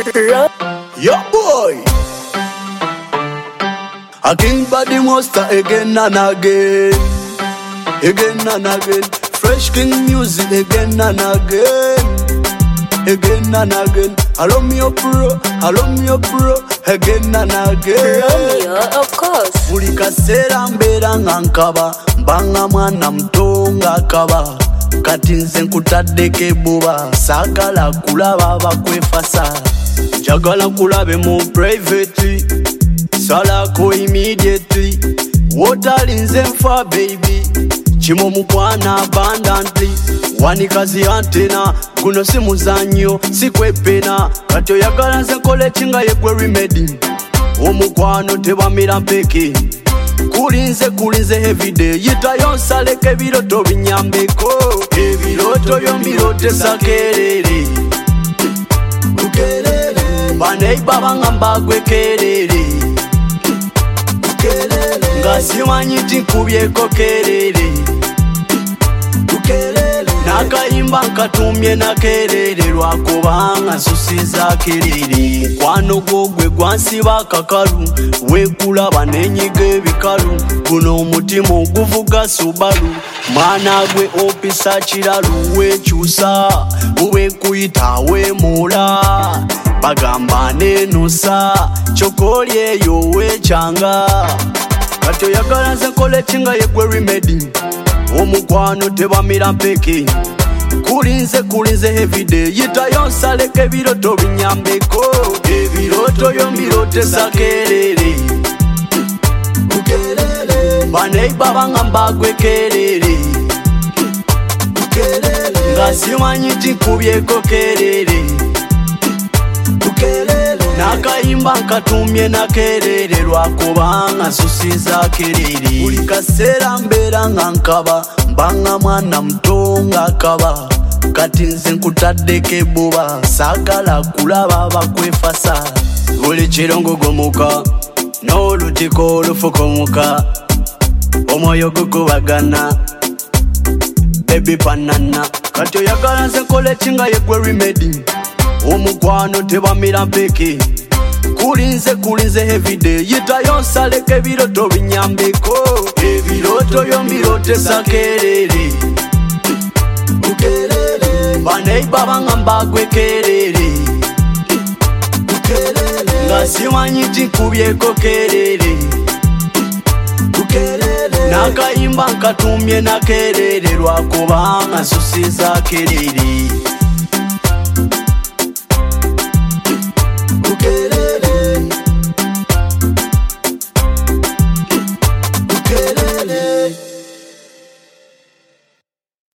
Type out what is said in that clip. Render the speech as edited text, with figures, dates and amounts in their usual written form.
Yo boy, a king body monster again and again, again and again. Fresh king music again and again, again and again. Allow me up bro, again and again. Romeo, of course. Mulika sera mbera ngankaba, mbanga mwana mtonga kaba. Kati nze nkutaddeko buba, saagala kulaba bakwefasa. Njagala kulabe mu private, salako immediately. Wotalinze nfa baby, chimo mukwana abundantly. Wanikazi antena, guno si muzanyo, si kwepena. Kati oyagala nze nkole kinga yegwe remedy. Omukwano tebamira mpeke. Kulinze everyday. Yitayo nsaleko ebiroto binyambeko. Ebiroto byo mbirote sakerere. Ukelele baneiba bangamba gwe kerere. Ukelele nga simanyi ti nkubyeko kerere. Ukelele nakayimba nkatumye nakerere lwakubanga nsusiza kerere. Kwano gwogwe gwansiba kakalu, wekulaba nenyiga ebikalu. Guno omutima oguvuga Subaru, mwana gwe opisa kiralu. Wekyusa wekuyita wemula, bagamba nenusa kyokoli eyo wekyanga. Kati oyagala nze nkole kinga yegwe remedy. Omukwano tebamira mpeke. Kulinze everyday. Yitayo nsaleko ebiroto binyambeko. Ebiroto byo mbirote sakerere. Ukelele baneiba bangamba gwe kerere. Ukelele nga simanyi ti nkubyeko kerere. Ukelele nakayimba nkatumye nakerere lwakubanga nsusiza kerere. Buli kaseera mbeera nga nkaba, mbanga mwana mtonga kaba. Kati nze nkutaddeko buba, saagala kulaba bakwefasa. Buli kirongo gomuka, n'olutiko olufukomuka. Omwoyo gugubagana, baby banana. Kati oyagala nze nkole kinga yegwe remedy. Omukwano tebamira mpeke. Kulinze everyday. Yitayo nsaleko ebiroto binyambeko. Ebiroto byo mbirote sakerere. Ukelele baneiba bangamba gwe kerere. Ukelele nga simanyi ti nkubyeko kerere. Ukelele nakayimba nkatumye nakerere lwakubanga nsusiza kerere.